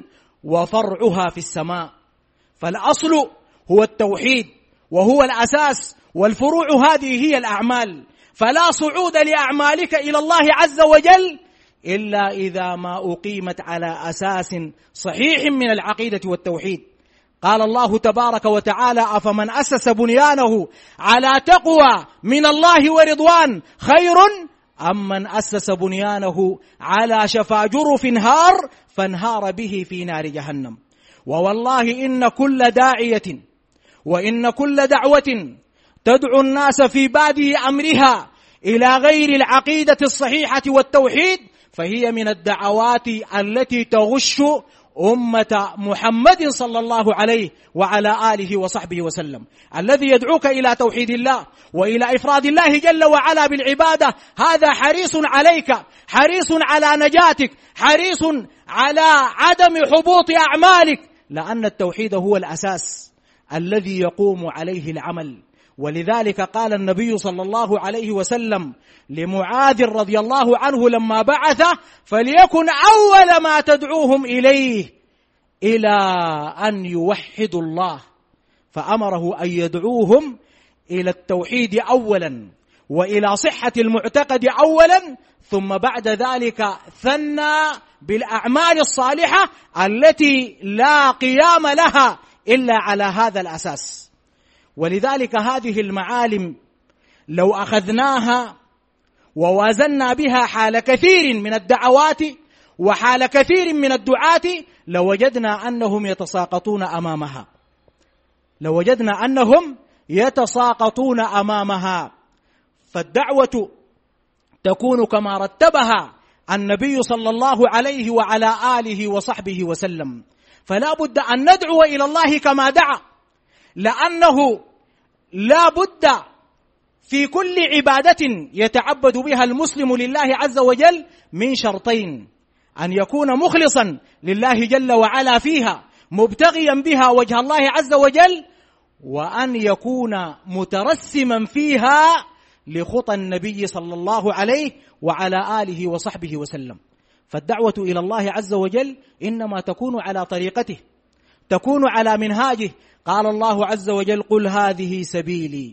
S1: وفرعها في السماء. فالأصل هو التوحيد وهو الأساس، والفروع هذه هي الأعمال. فلا صعود لأعمالك إلى الله عز وجل إلا إذا ما أقيمت على أساس صحيح من العقيدة والتوحيد. قال الله تبارك وتعالى أفمن أسس بنيانه على تقوى من الله ورضوان خير أم من أسس بنيانه على شفا جرف هار فانهار به في نار جهنم. ووالله إن كل داعية وإن كل دعوة تدعو الناس في بادئ أمرها إلى غير العقيدة الصحيحة والتوحيد فهي من الدعوات التي تغش أمة محمد صلى الله عليه وعلى آله وصحبه وسلم. الذي يدعوك إلى توحيد الله وإلى إفراد الله جل وعلا بالعبادة هذا حريص عليك، حريص على نجاتك، حريص على عدم حبوط أعمالك، لأن التوحيد هو الأساس الذي يقوم عليه العمل. ولذلك قال النبي صلى الله عليه وسلم لمعاذ رضي الله عنه لما بعثه: فليكن أول ما تدعوهم إليه إلى أن يوحدوا الله، فأمره أن يدعوهم إلى التوحيد أولا وإلى صحة المعتقد أولا، ثم بعد ذلك ثنى بالأعمال الصالحة التي لا قيام لها إلا على هذا الأساس. ولذلك هذه المعالم لو أخذناها ووازنا بها حال كثير من الدعوات وحال كثير من الدعاة لوجدنا أنهم يتساقطون أمامها، لوجدنا أنهم يتساقطون أمامها. فالدعوة تكون كما رتبها النبي صلى الله عليه وعلى آله وصحبه وسلم. فلا بد أن ندعو إلى الله كما دعا، لأنه لا بد في كل عبادة يتعبد بها المسلم لله عز وجل من شرطين: أن يكون مخلصا لله جل وعلا فيها مبتغيا بها وجه الله عز وجل، وأن يكون مترسما فيها لخطى النبي صلى الله عليه وعلى آله وصحبه وسلم. فالدعوة إلى الله عز وجل إنما تكون على طريقته، تكون على منهاجه. قال الله عز وجل: قل هذه سبيلي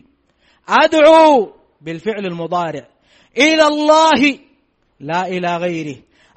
S1: أدعو بالفعل المضارع إلى الله لا إلى غيره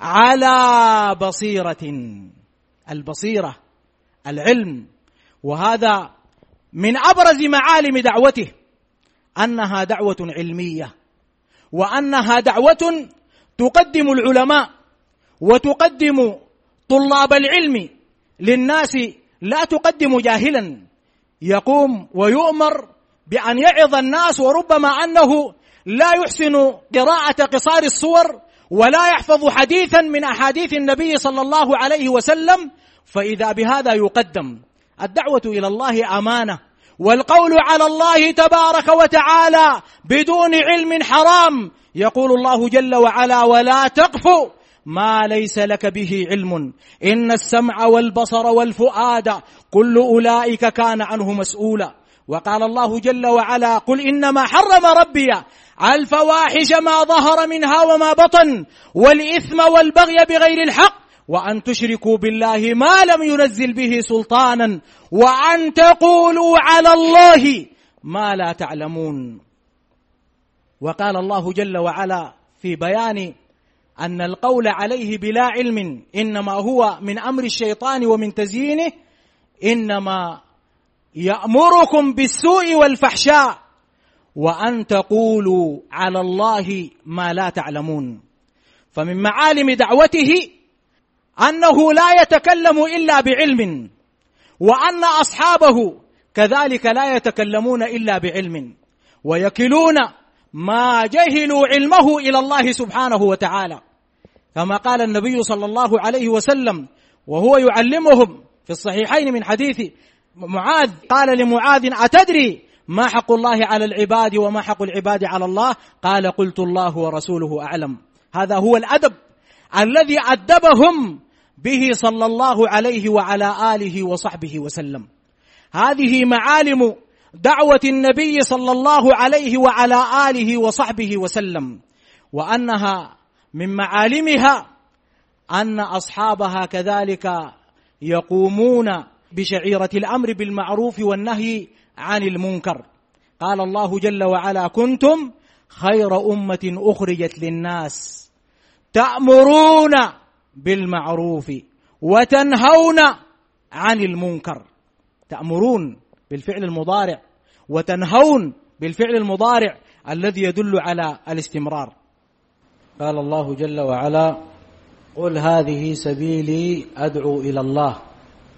S1: على بصيرة. البصيرة العلم، وهذا من أبرز معالم دعوته أنها دعوة علمية، وأنها دعوة تقدم العلماء وتقدم طلاب العلم للناس، لا تقدم جاهلا يقوم ويؤمر بأن يعظ الناس وربما أنه لا يحسن قراءة قصار الصور ولا يحفظ حديثا من أحاديث النبي صلى الله عليه وسلم، فإذا بهذا يقدم. الدعوة إلى الله أمانة، والقول على الله تبارك وتعالى بدون علم حرام. يقول الله جل وعلا: ولا تقف ما ليس لك به علم إن السمع والبصر والفؤاد كل أولئك كان عنه مسؤولا. وقال الله جل وعلا: قل إنما حرم ربي الفواحش ما ظهر منها وما بطن والإثم والبغي بغير الحق وأن تشركوا بالله ما لم ينزل به سلطانا وأن تقولوا على الله ما لا تعلمون. وقال الله جل وعلا في بيان أن القول عليه بلا علم إنما هو من أمر الشيطان ومن تزيينه: إنما يأمركم بالسوء والفحشاء وأن تقولوا على الله ما لا تعلمون. فمن معالم دعوته أنه لا يتكلم إلا بعلم، وأن أصحابه كذلك لا يتكلمون إلا بعلم، ويكلون ما جهلوا علمه إلى الله سبحانه وتعالى، كما قال النبي صلى الله عليه وسلم وهو يعلمهم في الصحيحين من حديث معاذ، قال لمعاذ: أتدري ما حق الله على العباد وما حق العباد على الله؟ قال: قلت الله ورسوله أعلم. هذا هو الأدب الذي أدبهم به صلى الله عليه وعلى آله وصحبه وسلم. هذه معالم دعوة النبي صلى الله عليه وعلى آله وصحبه وسلم، وأنها من معالمها أن أصحابها كذلك يقومون بشعيرة الأمر بالمعروف والنهي عن المنكر. قال الله جل وعلا: كنتم خير أمة أخرجت للناس تأمرون بالمعروف وتنهون عن المنكر. تأمرون بالفعل المضارع وتنهون بالفعل المضارع الذي يدل على الاستمرار.
S3: قال الله جل وعلا: قل هذه سبيلي أدعو إلى الله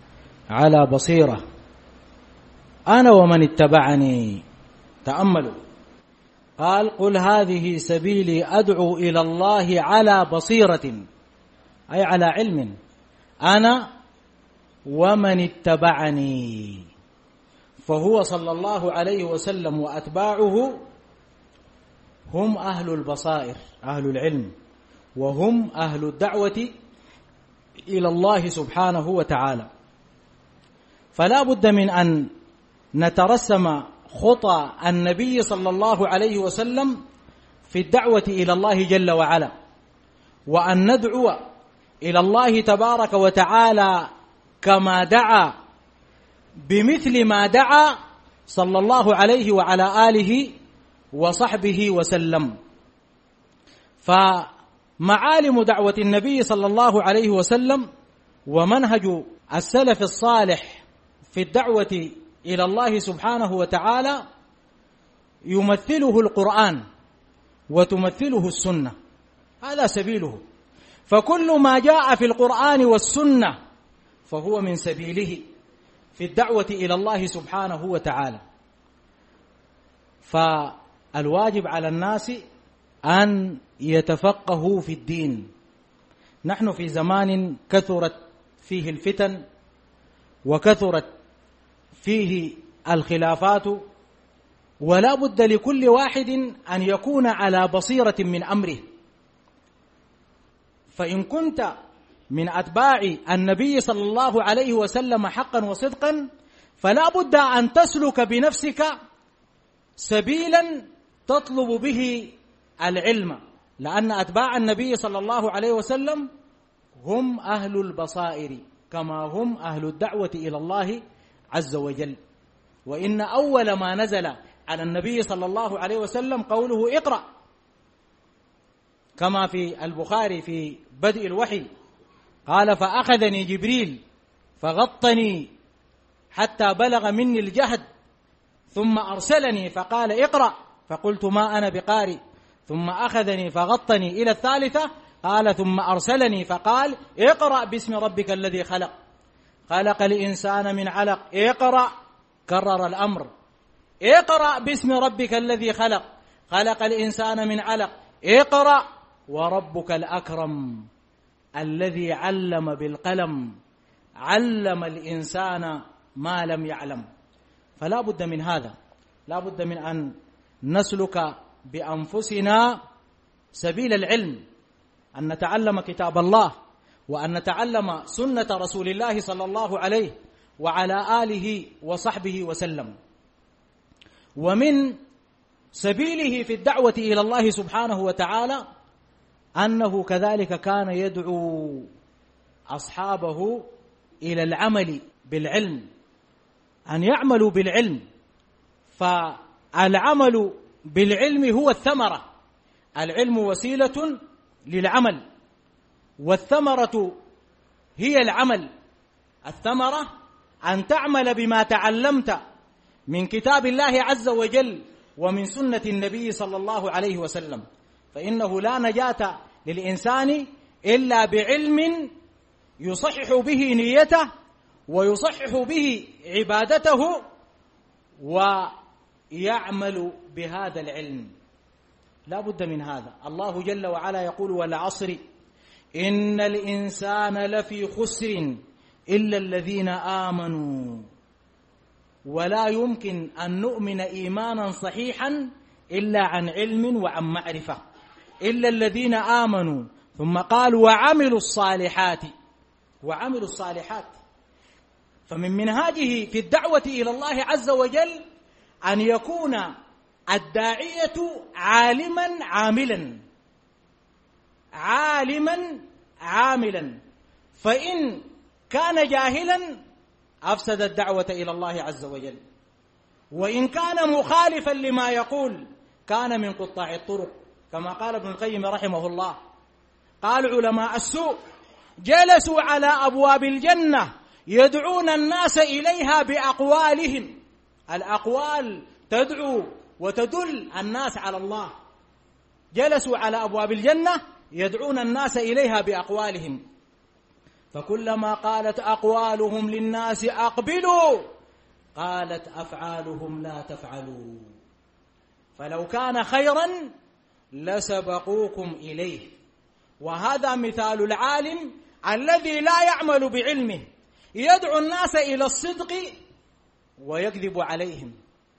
S3: على بصيرة أنا ومن اتبعني. تأملوا، قال قل هذه سبيلي أدعو إلى الله على بصيرة، أي على علم، أنا ومن اتبعني. فهو صلى الله عليه وسلم وأتباعه هم أهل البصائر، أهل العلم، وهم أهل الدعوة إلى الله سبحانه وتعالى. فلا بد من أن نترسم خطى النبي صلى الله عليه وسلم في الدعوة إلى الله جل وعلا، وأن ندعو إلى الله تبارك وتعالى كما دعا بمثل ما دعا صلى الله عليه وعلى آله وصحبه وسلم. فمعالم دعوة النبي صلى الله عليه وسلم ومنهج السلف الصالح في الدعوة إلى الله سبحانه وتعالى يمثله القرآن وتمثله السنة، هذا سبيله. فكل ما جاء في القرآن والسنة فهو من سبيله في الدعوة إلى الله سبحانه وتعالى. فالواجب على الناس أن يتفقهوا في الدين. نحن في زمان كثرت فيه الفتن وكثرت فيه الخلافات، ولا بد لكل واحد أن يكون على بصيرة من أمره. فإن كنت من أتباع النبي صلى الله عليه وسلم حقا وصدقا فلا بد أن تسلك بنفسك سبيلا تطلب به العلم، لأن أتباع النبي صلى الله عليه وسلم هم أهل البصائر كما هم أهل الدعوة إلى الله عز وجل. وإن أول ما نزل على النبي صلى الله عليه وسلم قوله اقرأ، كما في البخاري في بدء الوحي قال فأخذني جبريل فغطني حتى بلغ مني الجهد ثم أرسلني فقال اقرأ، فقلت ما أنا بقارئ، ثم أخذني فغطني إلى الثالثة قال ثم أرسلني فقال اقرأ باسم ربك الذي خلق، خلق الإنسان من علق، اقرأ، كرر الأمر، اقرأ باسم ربك الذي خلق، خلق الإنسان من علق، اقرأ وربك الأكرم الذي علم بالقلم، علم الإنسان ما لم يعلم. فلا بد من هذا، لا بد من أن نسلك بأنفسنا سبيل العلم، أن نتعلم كتاب الله وأن نتعلم سنة رسول الله صلى الله عليه وعلى آله وصحبه وسلم. ومن سبيله في الدعوة إلى الله سبحانه وتعالى أنه كذلك كان يدعو أصحابه إلى العمل بالعلم، أن يعملوا بالعلم. فالعمل بالعلم هو الثمرة، العلم وسيلة للعمل والثمرة هي العمل. الثمرة أن تعمل بما تعلمت من كتاب الله عز وجل ومن سنة النبي صلى الله عليه وسلم، فإنه لا نجاة للإنسان إلا بعلم يصحح به نيته ويصحح به عبادته ويعمل بهذا العلم. لا بد من هذا. الله جل وعلا يقول والعصر إن الإنسان لفي خسر إلا الذين آمنوا، ولا يمكن أن نؤمن إيمانا صحيحا إلا عن علم وعن معرفة، إلا الذين آمنوا. ثم قال وعملوا الصالحات، وعملوا الصالحات. فمن منهاجه في الدعوة إلى الله عز وجل أن يكون الداعية عالما عاملا، عالما عاملا. فإن كان جاهلا أفسد الدعوة إلى الله عز وجل، وإن كان مخالفا لما يقول كان من قطاع الطرق، كما قال ابن القيم رحمه الله. قال علماء السوء جلسوا على أبواب الجنة يدعون الناس إليها بأقوالهم، الأقوال تدعو وتدل الناس على الله. جلسوا على أبواب الجنة يدعون الناس إليها بأقوالهم.
S1: فكلما قالت أقوالهم للناس أقبلوا قالت أفعالهم لا تفعلوا، فلو كان خيرا لسبقوكم إليه. وهذا مثال العالم الذي لا يعمل بعلمه، يدعو الناس إلى الصدق ويكذب عليهم،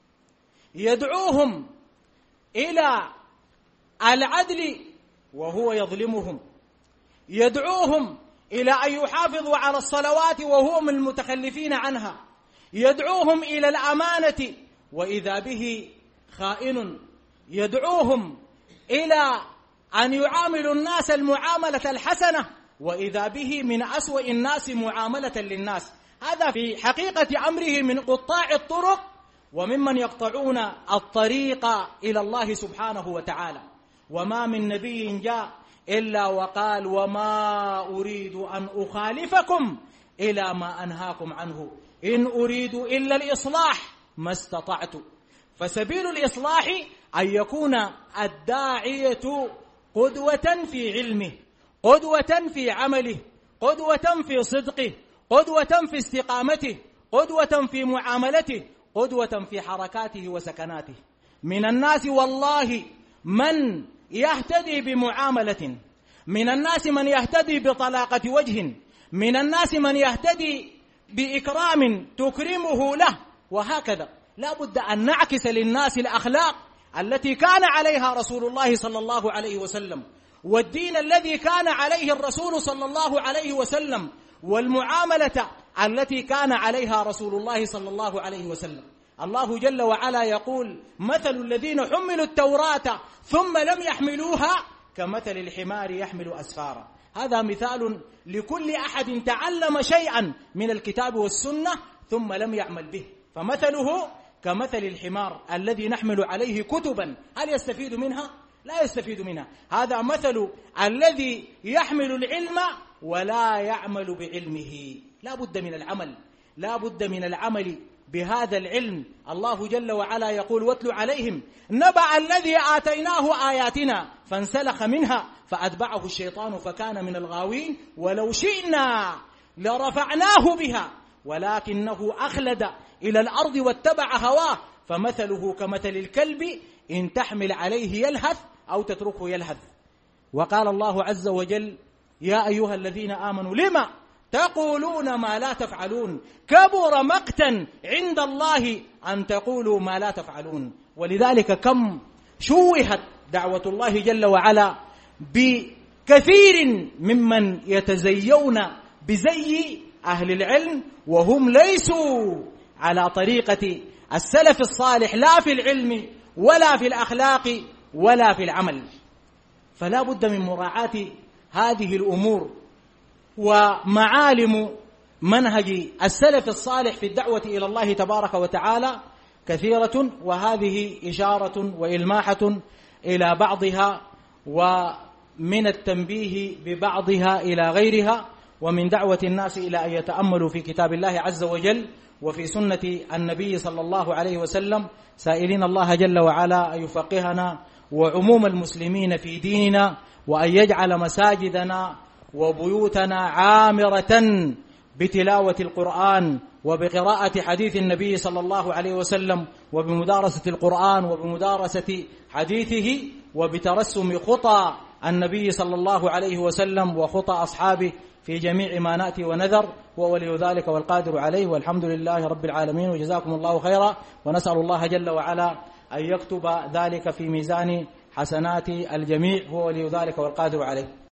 S1: يدعوهم إلى العدل وهو يظلمهم، يدعوهم إلى أن يحافظوا على الصلوات وهو من المتخلفين عنها، يدعوهم إلى الأمانة وإذا به خائن، يدعوهم إلى أن يعاملوا الناس المعاملة الحسنة وإذا به من أسوأ الناس معاملة للناس. هذا في حقيقة أمره من قطاع الطرق وممن يقطعون الطريق إلى الله سبحانه وتعالى. وما من نبي جاء إلا وقال وما أريد أن أخالفكم إلى ما أنهاكم عنه إن أريد إلا الإصلاح ما استطعت. فسبيل الإصلاح أن يكون الداعية قدوة في علمه، قدوة في عمله، قدوة في صدقه، قدوة في استقامته، قدوة في معاملته، قدوة في حركاته وسكناته. من الناس والله من يهتدي بمعاملة، من الناس من يهتدي بطلاقة وجه، من الناس من يهتدي بإكرام تكرمه له، وهكذا. لا بد أن نعكس للناس الأخلاق التي كان عليها رسول الله صلى الله عليه وسلم، والدين الذي كان عليه الرسول صلى الله عليه وسلم، والمعاملة التي كان عليها رسول الله صلى الله عليه وسلم. الله جل وعلا يقول مثل الذين حملوا التوراة ثم لم يحملوها كمثل الحمار يحمل أسفارا. هذا مثال لكل أحد تعلم شيئا من الكتاب والسنة ثم لم يعمل به، فمثله كمثل الحمار الذي نحمل عليه كتبا، هل يستفيد منها؟ لا يستفيد منها. هذا مثل الذي يحمل العلم ولا يعمل بعلمه. لا بد من العمل، لا بد من العمل بهذا العلم. الله جل وعلا يقول واتل عليهم نبأ الذي آتيناه آياتنا فانسلخ منها فأتبعه الشيطان فكان من الغاوين ولو شئنا لرفعناه بها ولكنه أخلد إلى الأرض واتبع هواه فمثله كمثل الكلب إن تحمل عليه يلهث أو تتركه يلهث. وقال الله عز وجل يا أيها الذين آمنوا لما تقولون ما لا تفعلون كبر مقتا عند الله أن تقولوا ما لا تفعلون. ولذلك كم شوهت دعوة الله جل وعلا بكثير ممن يتزيون بزي أهل العلم وهم ليسوا على طريقة السلف الصالح لا في العلم ولا في الأخلاق ولا في العمل. فلا بد من مراعاة هذه الأمور. ومعالم منهج السلف الصالح في الدعوة إلى الله تبارك وتعالى كثيرة، وهذه إشارة وإلماحة إلى بعضها ومن التنبيه ببعضها إلى غيرها، ومن دعوة الناس إلى أن يتأملوا في كتاب الله عز وجل وفي سنة النبي صلى الله عليه وسلم، سائلين الله جل وعلا أن يفقهنا وعموم المسلمين في ديننا، وأن يجعل مساجدنا وبيوتنا عامرة بتلاوة القرآن وبقراءة حديث النبي صلى الله عليه وسلم وبمدارسة القرآن وبمدارسة حديثه وبترسم خطى النبي صلى الله عليه وسلم وخطى أصحابه في جميع ما نأتي ونذر، وولي ذلك والقادر عليه. والحمد لله رب العالمين، وجزاكم الله خيرا، ونسأل الله جل وعلا أن يكتب ذلك في ميزان حسنات الجميع، هو ولي ذلك والقادر عليه.